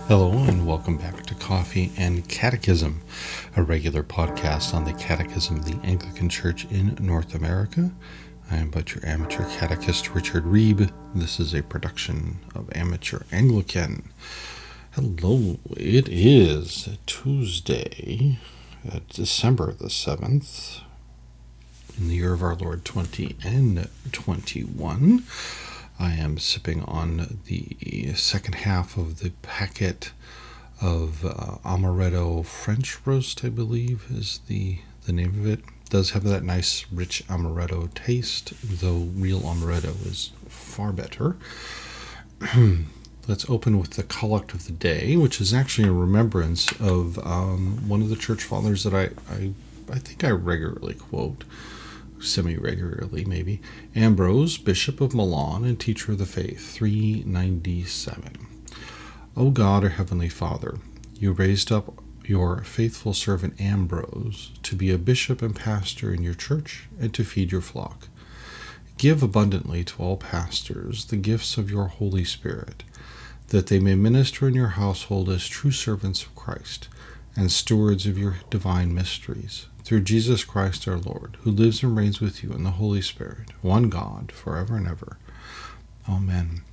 Hello and welcome back to Coffee and Catechism, a regular podcast on the Catechism of the Anglican Church in North America. I am but your amateur catechist, Richard Reeb. This is a production of Amateur Anglican. Hello, it is Tuesday, December the 7th, in the year of our Lord 2021. I am sipping on the second half of the packet of Amaretto French roast, I believe is the name of it. It does have that nice rich Amaretto taste, though real Amaretto is far better. Let's open with the Collect of the Day, which is actually a remembrance of one of the church fathers that I think I regularly quote, semi-regularly maybe, Ambrose, Bishop of Milan and Teacher of the Faith, 397. O God, our Heavenly Father, you raised up your faithful servant Ambrose to be a bishop and pastor in your church and to feed your flock. Give abundantly to all pastors the gifts of your Holy Spirit, that they may minister in your household as true servants of Christ and stewards of your divine mysteries, through Jesus Christ our Lord, who lives and reigns with you in the Holy Spirit, one God, forever and ever. Amen.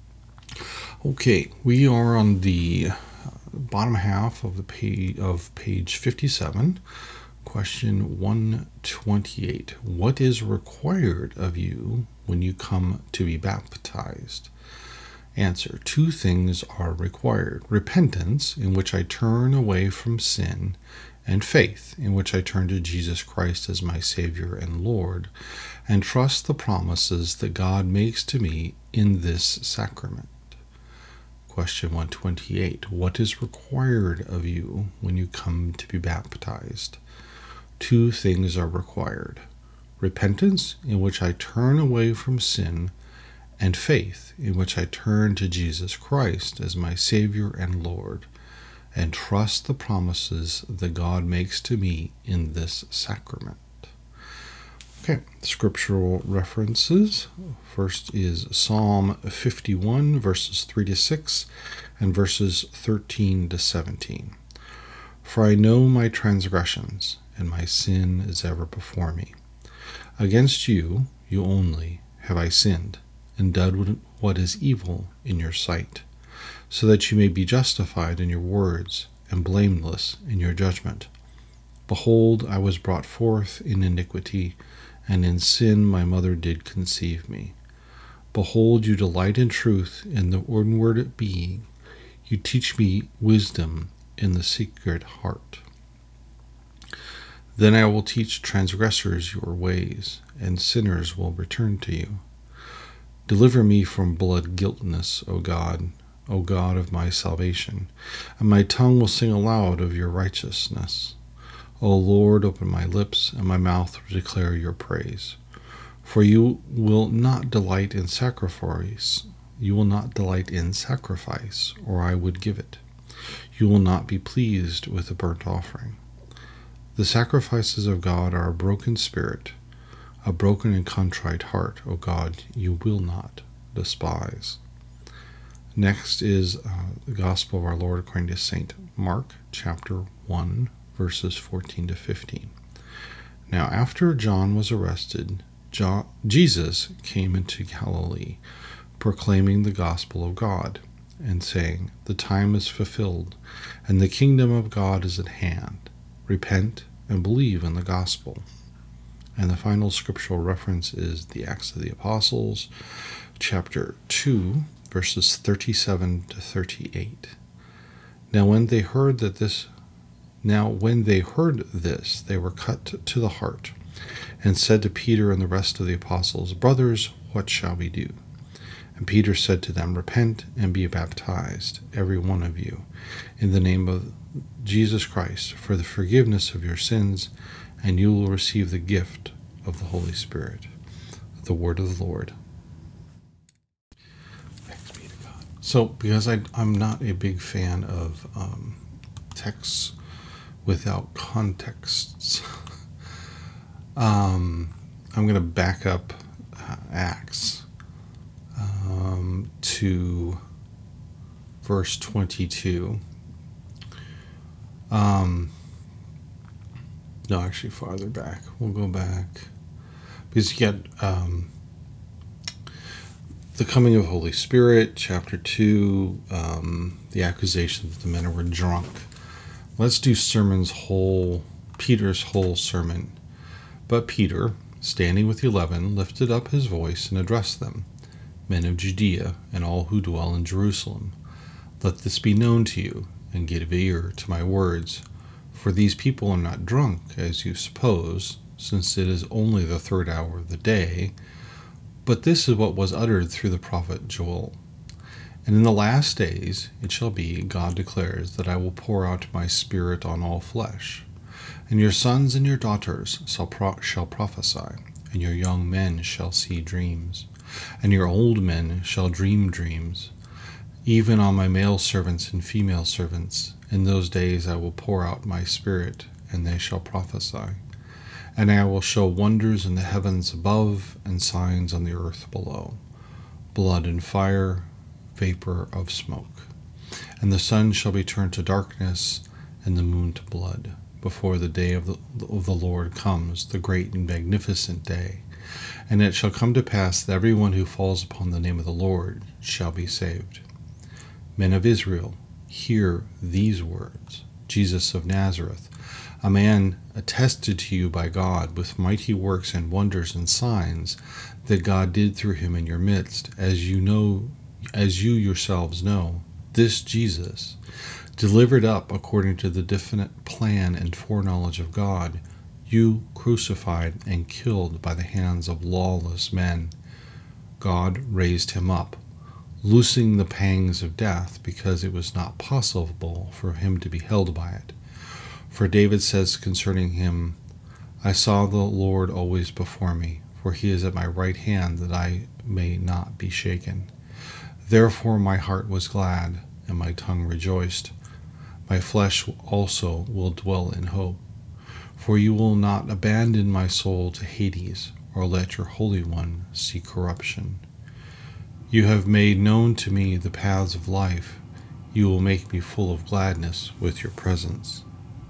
Okay, we are on the bottom half of the page 57, question 128. What is required of you when you come to be baptized? Answer: two things are required: repentance, in which I turn away from sin, and faith, in which I turn to Jesus Christ as my Savior and Lord, and trust the promises that God makes to me in this sacrament. Question 128. What is required of you when you come to be baptized? Two things are required: repentance, in which I turn away from sin, and faith, in which I turn to Jesus Christ as my Savior and Lord, and trust the promises that God makes to me in this sacrament. Okay, scriptural references. First is Psalm 51, verses 3 to 6, and verses 13 to 17. For I know my transgressions, and my sin is ever before me. Against you, you only, have I sinned, and done what is evil in your sight, so that you may be justified in your words, and blameless in your judgment. Behold, I was brought forth in iniquity, and in sin my mother did conceive me. Behold, you delight in truth in the inward being. You teach me wisdom in the secret heart. Then I will teach transgressors your ways, and sinners will return to you. Deliver me from blood guiltiness, O God of my salvation, and my tongue will sing aloud of your righteousness. O Lord, open my lips, and my mouth will declare your praise. For you will not delight in sacrifice. You will not delight in sacrifice, or I would give it. You will not be pleased with a burnt offering. The sacrifices of God are a broken spirit, a broken and contrite heart, O God, you will not despise. Next is the Gospel of our Lord according to St. Mark, chapter 1, verses 14 to 15. Now after John was arrested, Jesus came into Galilee, proclaiming the gospel of God, and saying, The time is fulfilled, and the kingdom of God is at hand. Repent and believe in the gospel. And the final scriptural reference is the Acts of the Apostles, chapter 2, verses 37 to 38. Now when they heard this, they were cut to the heart, and said to Peter and the rest of the apostles, Brothers, what shall we do? And Peter said to them, Repent and be baptized, every one of you, in the name of Jesus Christ, for the forgiveness of your sins, and you will receive the gift of the Holy Spirit. The word of the Lord. Thanks be to God. So, because I'm not a big fan of texts without contexts, I'm going to back up Acts to verse 22. No, actually farther back. We'll go back. Because you get the coming of Holy Spirit, chapter 2, the accusation that the men were drunk. Let's do Peter's whole sermon. But Peter, standing with the 11, lifted up his voice and addressed them. Men of Judea, and all who dwell in Jerusalem, let this be known to you, and give ear to my words. For these people are not drunk, as you suppose, since it is only the 3rd hour of the day. But this is what was uttered through the prophet Joel. And in the last days it shall be, God declares, that I will pour out my Spirit on all flesh. And your sons and your daughters shall prophesy, and your young men shall see dreams, and your old men shall dream dreams. Even on my male servants and female servants, in those days I will pour out my Spirit, and they shall prophesy. And I will show wonders in the heavens above, and signs on the earth below, blood and fire, vapor of smoke. And the sun shall be turned to darkness, and the moon to blood, before the day of the Lord comes, the great and magnificent day. And it shall come to pass that everyone who falls upon the name of the Lord shall be saved. Men of Israel, hear these words. Jesus of Nazareth, a man attested to you by God with mighty works and wonders and signs that God did through him in your midst, as you yourselves know. This Jesus, delivered up according to the definite plan and foreknowledge of God, you crucified and killed by the hands of lawless men. God raised him up, loosing the pangs of death, because it was not possible for him to be held by it. For David says concerning him, I saw the Lord always before me, for he is at my right hand, that I may not be shaken. Therefore my heart was glad, and my tongue rejoiced. My flesh also will dwell in hope. For you will not abandon my soul to Hades, or let your Holy One see corruption. You have made known to me the paths of life. You will make me full of gladness with your presence.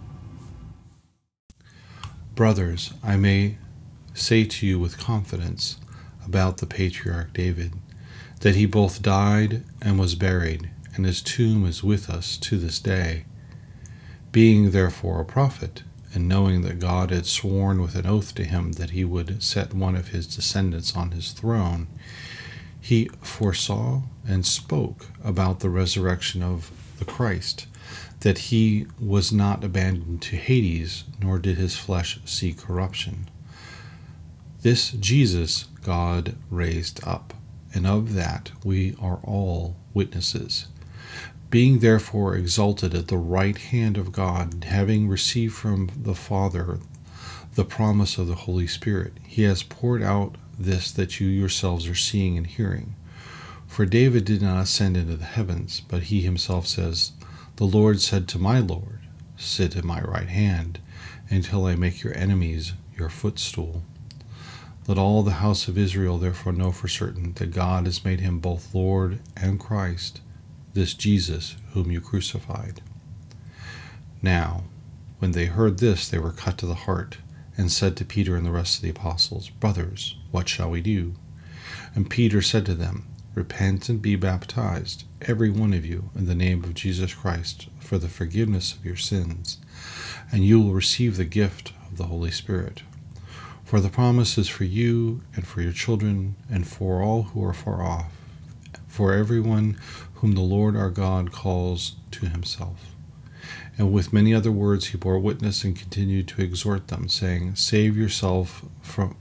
Brothers, I may say to you with confidence about the patriarch David, that he both died and was buried, and his tomb is with us to this day. Being therefore a prophet, and knowing that God had sworn with an oath to him that he would set one of his descendants on his throne, he foresaw and spoke about the resurrection of the Christ, that he was not abandoned to Hades, nor did his flesh see corruption. This Jesus God raised up, and of that we are all witnesses. Being therefore exalted at the right hand of God, and having received from the Father the promise of the Holy Spirit, he has poured out this that you yourselves are seeing and hearing. For David did not ascend into the heavens, but he himself says, The Lord said to my Lord, Sit at my right hand, until I make your enemies your footstool. Let all the house of Israel therefore know for certain that God has made him both Lord and Christ, this Jesus whom you crucified. Now, when they heard this, they were cut to the heart, and said to Peter and the rest of the apostles, Brothers, what shall we do? And Peter said to them, Repent and be baptized, every one of you, in the name of Jesus Christ, for the forgiveness of your sins, and you will receive the gift of the Holy Spirit. For the promise is for you and for your children and for all who are far off, for everyone whom the Lord our God calls to himself. And with many other words he bore witness and continued to exhort them, saying, Save yourselves from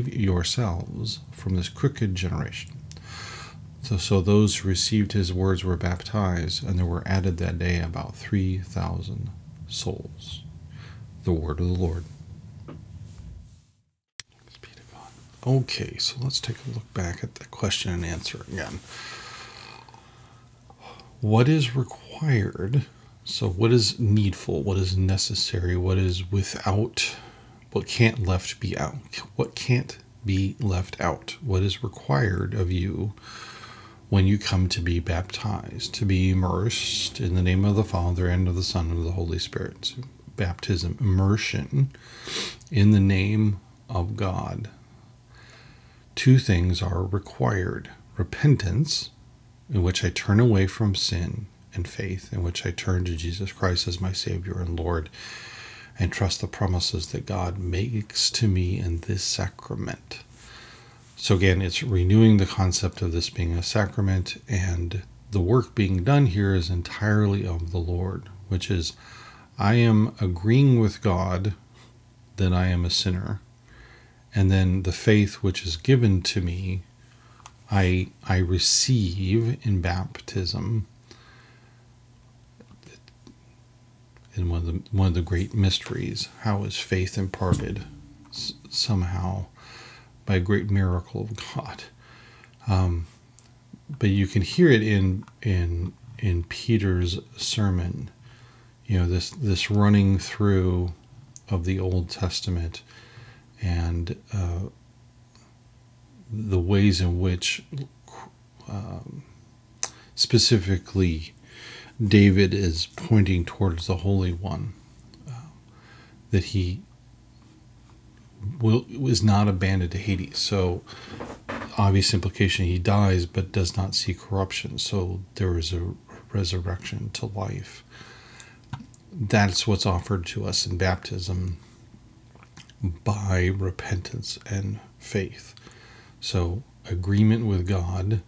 this crooked generation. So those who received his words were baptized, and there were added that day about 3,000 souls. The word of the Lord. Thanks be to God. Okay, so let's take a look back at the question and answer again. What is required? So what is needful? What is necessary? What is without? What can't be left out? What is required of you when you come to be baptized, to be immersed in the name of the Father and of the Son and of the Holy Spirit. So baptism, immersion in the name of God. Two things are required: repentance, in which I turn away from sin, and faith, in which I turn to Jesus Christ as my Savior and Lord, and trust the promises that God makes to me in this sacrament. So again, it's renewing the concept of this being a sacrament, and the work being done here is entirely of the Lord, which is, I am agreeing with God that I am a sinner, and then the faith which is given to me, I receive in baptism. In one of the great mysteries, how is faith imparted? Somehow, by a great miracle of God. But you can hear it in Peter's sermon. This running through of the Old Testament, and the ways in which specifically David is pointing towards the Holy One, that he is not abandoned to Hades. So obvious implication, he dies but does not see corruption. So there is a resurrection to life. That's what's offered to us in baptism by repentance and faith. So agreement with God.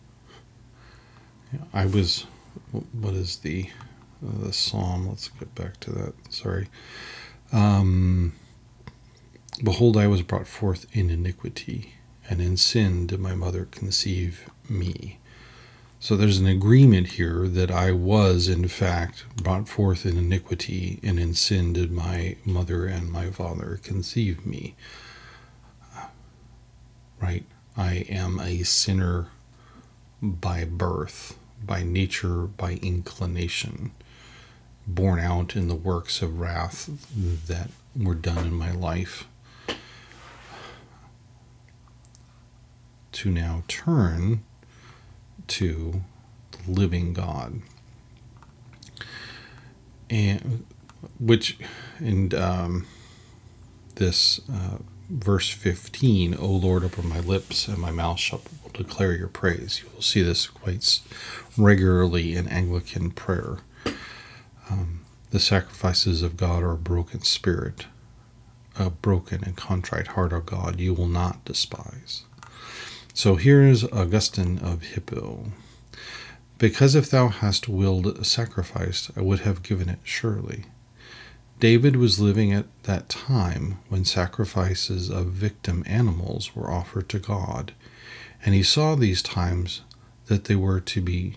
What is the psalm? Let's get back to that. Sorry. Behold, I was brought forth in iniquity, and in sin did my mother conceive me. So there's an agreement here that I was, in fact, brought forth in iniquity, and in sin did my mother and my father conceive me. Right? I am a sinner by birth, by nature, by inclination, born out in the works of wrath that were done in my life. To now turn to the living God, and which in this verse 15, O Lord, open my lips, and my mouth shall declare your praise. You will see this quite regularly in Anglican prayer. The sacrifices of God are a broken spirit, a broken and contrite heart, O God, you will not despise. So here is Augustine of Hippo. Because if thou hast willed a sacrifice, I would have given it surely. David was living at that time when sacrifices of victim animals were offered to God, and he saw these times that they were to be.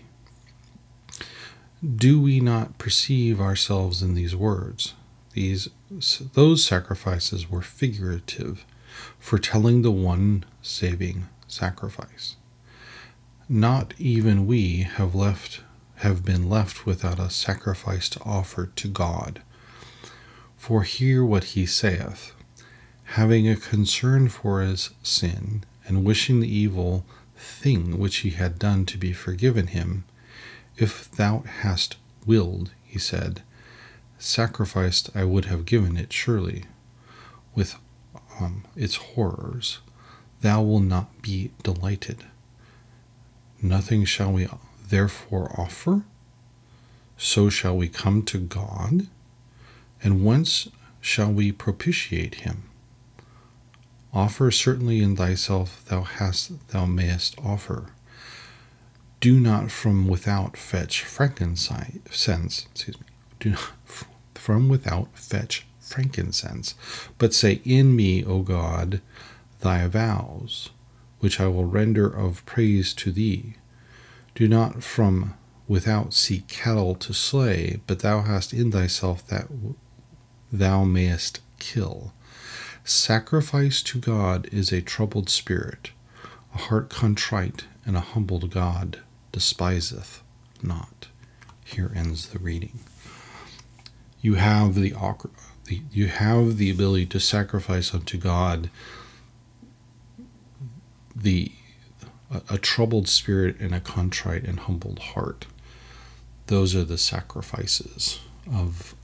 Do we not perceive ourselves in these words? Those sacrifices were figurative, foretelling the one saving sacrifice. Not even we have been left without a sacrifice to offer to God. For hear what he saith, having a concern for his sin, and wishing the evil thing which he had done to be forgiven him, if thou hast willed, he said, sacrificed I would have given it surely, with its horrors. Thou wilt not be delighted. Nothing shall we therefore offer? So shall we come to God? And whence shall we propitiate him? Offer certainly in thyself thou mayest offer. Do not from without fetch frankincense. Do not from without fetch frankincense, but say in me, O God, thy vows, which I will render of praise to thee. Do not from without seek cattle to slay, but thou hast in thyself that thou mayest kill. Sacrifice to God is a troubled spirit, a heart contrite and a humbled God despiseth not. Here ends the reading. You have the ability to sacrifice unto God a troubled spirit and a contrite and humbled heart. Those are the sacrifices of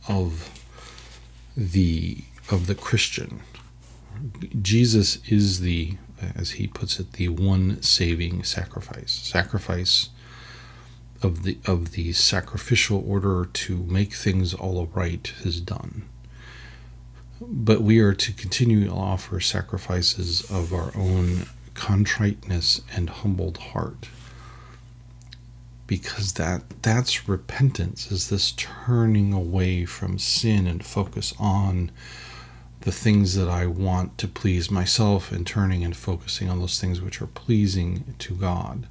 the Christian. Jesus is the, as he puts it, the one saving sacrifice of the sacrificial order to make things all right is done. But we are to continue to offer sacrifices of our own contriteness and humbled heart, because that's repentance, is this turning away from sin and focus on the things that I want to please myself, and turning and focusing on those things which are pleasing to God.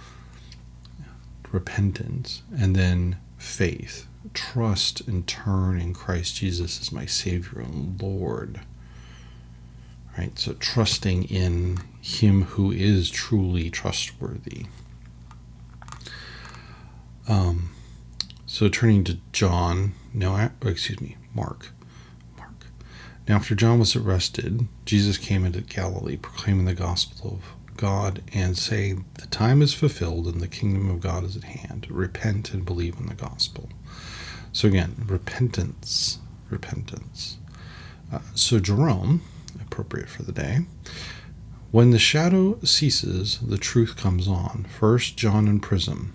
Repentance, and then faith, trust and turn in Christ Jesus as my Savior and Lord. Right? So trusting in Him who is truly trustworthy. So turning to Mark. Now after John was arrested, Jesus came into Galilee, proclaiming the gospel of God and saying, "The time is fulfilled and the kingdom of God is at hand. Repent and believe in the gospel." So again, repentance. So Jerome, appropriate for the day, when the shadow ceases, the truth comes on. First John in prison,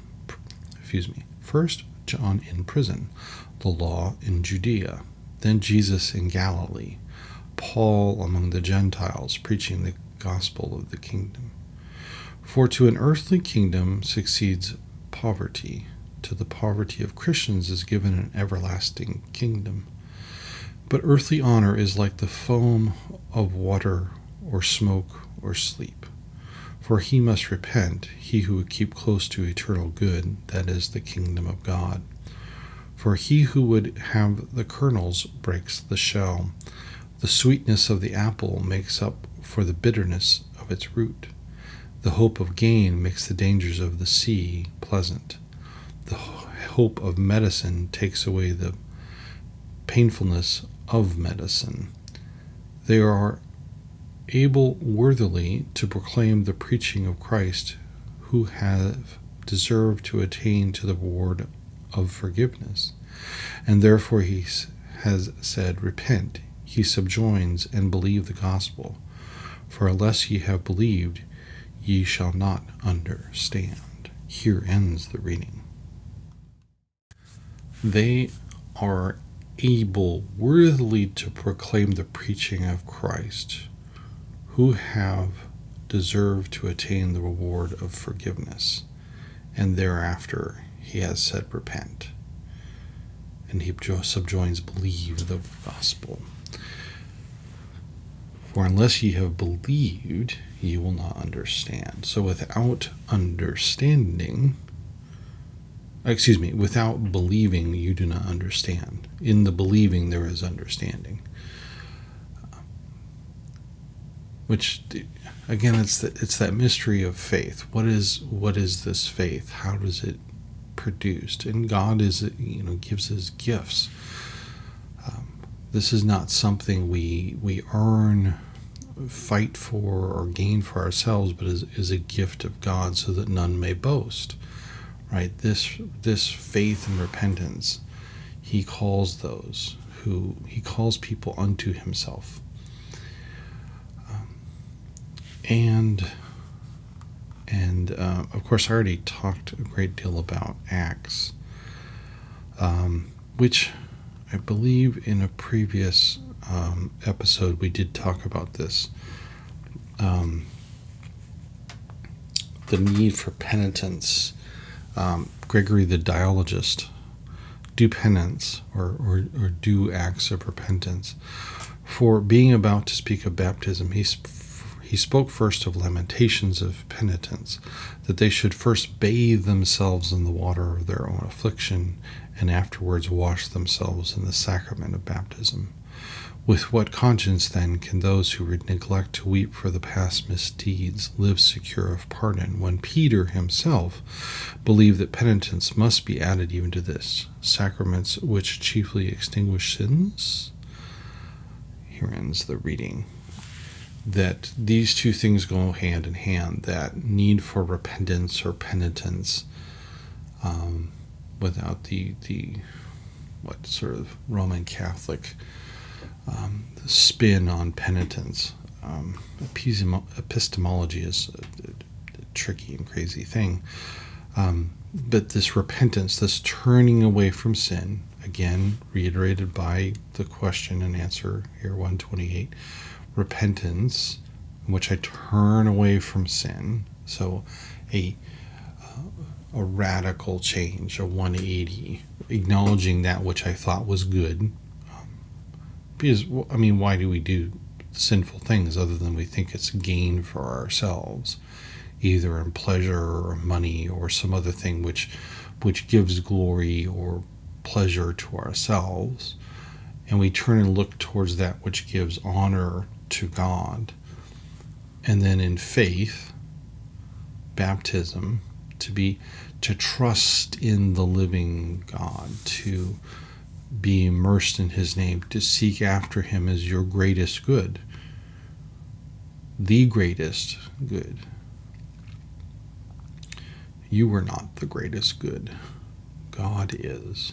the law in Judea, then Jesus in Galilee, Paul among the Gentiles, preaching the gospel of the kingdom. For to an earthly kingdom succeeds poverty. To the poverty of Christians is given an everlasting kingdom. But earthly honor is like the foam of water or smoke or sleep. For he must repent, he who would keep close to eternal good, that is the kingdom of God. For he who would have the kernels breaks the shell. The sweetness of the apple makes up for the bitterness of its root. The hope of gain makes the dangers of the sea pleasant. The hope of medicine takes away the painfulness of medicine. They are able worthily to proclaim the preaching of Christ, who have deserved to attain to the reward of forgiveness. And therefore he has said, "Repent," he subjoins, "and believe the gospel. For unless ye have believed, ye shall not understand." Here ends the reading. They are able worthily to proclaim the preaching of Christ, who have deserved to attain the reward of forgiveness. And thereafter he has said, "Repent." And he subjoins, "Believe the gospel. For unless ye have believed, ye will not understand." So without believing, you do not understand. In the believing, there is understanding. Which, again, it's that mystery of faith. What is this faith? How does it produced? And God gives His gifts. This is not something we earn, fight for, or gain for ourselves, but is a gift of God, so that none may boast. Right? This faith and repentance, He calls He calls people unto Himself. And of course, I already talked a great deal about Acts, which I believe in a previous episode we did talk about this. The need for penitence. Gregory the Dialogist, do penance or do acts of repentance. For being about to speak of baptism, he spoke first of lamentations of penitents, that they should first bathe themselves in the water of their own affliction, and afterwards wash themselves in the sacrament of baptism. With what conscience, then, can those who neglect to weep for the past misdeeds live secure of pardon, when Peter himself believed that penitence must be added even to this, sacraments which chiefly extinguish sins? Here ends the reading. that these two things go hand in hand, that need for repentance or penitence, without the what sort of Roman Catholic spin on penitence. Epistemology is a tricky and crazy thing. But this repentance, this turning away from sin, again reiterated by the question and answer here, 128, repentance, in which I turn away from sin. So a radical change, a 180, acknowledging that which I thought was good. Because, I mean, why do we do sinful things other than we think it's gain for ourselves, either in pleasure or money or some other thing which gives glory or pleasure to ourselves, and we turn and look towards that which gives honor to God. And then in faith, baptism, to trust in the living God, to be immersed in his name, to seek after him as your greatest good, the greatest good. You are not the greatest good. God is.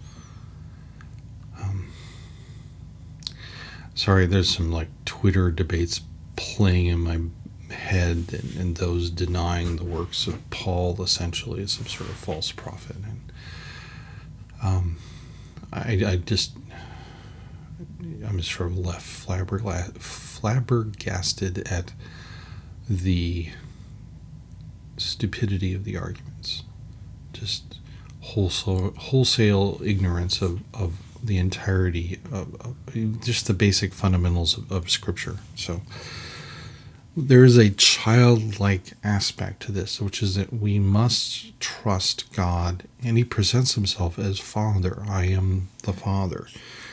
Sorry, there's some like Twitter debates playing in my head, and those denying the works of Paul essentially as some sort of false prophet. And I'm just sort of left flabbergasted at the stupidity of the arguments, just wholesale ignorance of the entirety of just the basic fundamentals of Scripture. So there is a childlike aspect to this, which is that we must trust God, and he presents himself as Father. I am the Father.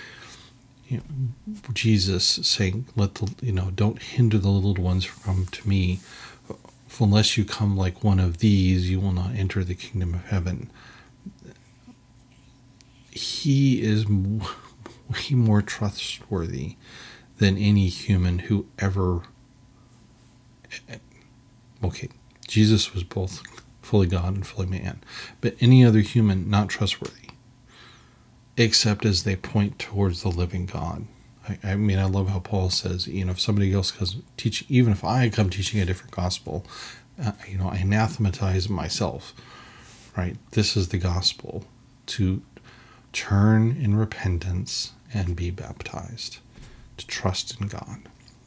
Jesus saying, don't hinder the little ones from coming to me, for unless you come like one of these, you will not enter the kingdom of heaven. He is way more trustworthy than any human who ever... Okay, Jesus was both fully God and fully man, but any other human, not trustworthy, except as they point towards the living God. I mean, I love how Paul says, if somebody else comes teach, even if I come teaching a different gospel, I anathematize myself, right? This is the gospel, to turn in repentance and be baptized, to trust in God.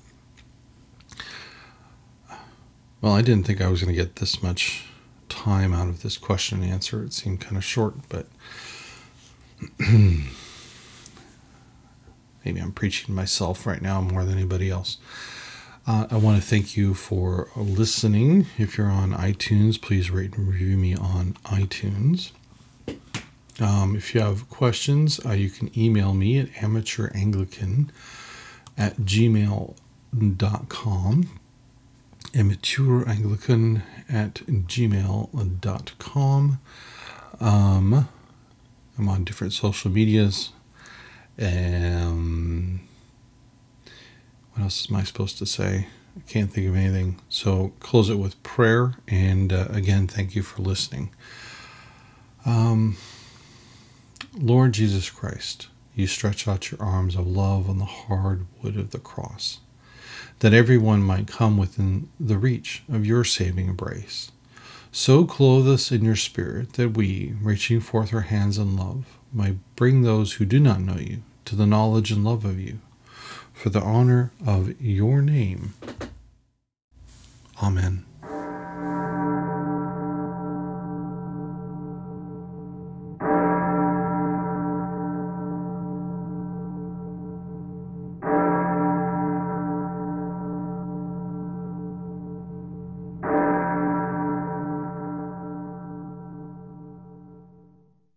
Well, I didn't think I was going to get this much time out of this question and answer. It seemed kind of short, but maybe I'm preaching to myself right now more than anybody else. I want to thank you for listening. If you're on iTunes, please rate and review me on iTunes. If you have questions, you can email me at amateuranglican@gmail.com. amateuranglican@gmail.com. I'm on different social medias. What else am I supposed to say? I can't think of anything. So close it with prayer. And again, thank you for listening. Lord Jesus Christ, you stretch out your arms of love on the hard wood of the cross, that everyone might come within the reach of your saving embrace. So clothe us in your spirit that we, reaching forth our hands in love, might bring those who do not know you to the knowledge and love of you, for the honor of your name. Amen.